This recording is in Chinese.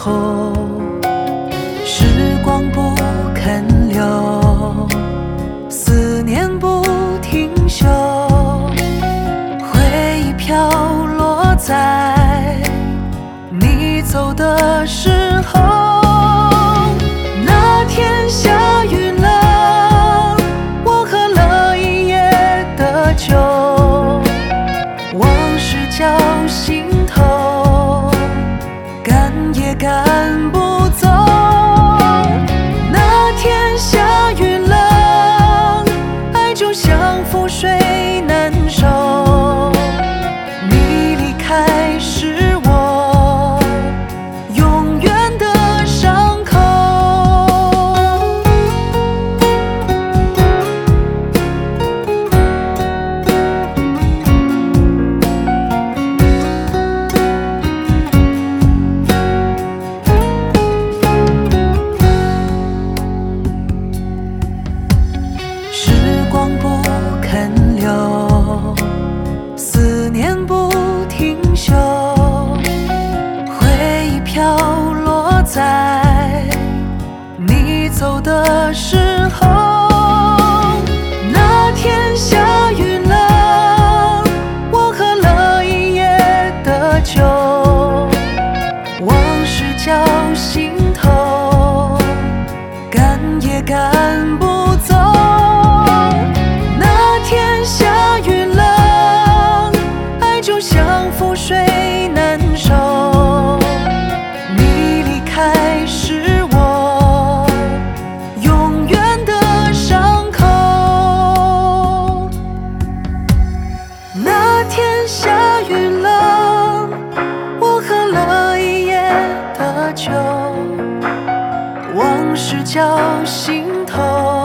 后，时光不肯留，思念不停休，回忆飘落在你走的时候。那天下雨了，我喝了一夜的酒，往事绞心头，赶也赶不走。那天下雨了，爱就像覆水难收。你离开是我永远的伤口。时光不肯留，思念不停休，回忆飘落在你走的时候。那天下雨了，我喝了一夜的酒，往事绞心头，赶也赶不走。那天下雨了，爱就像覆水难收。你离开是我永远的伤口。那天下雨了，我喝了一夜的酒，往事绞心头。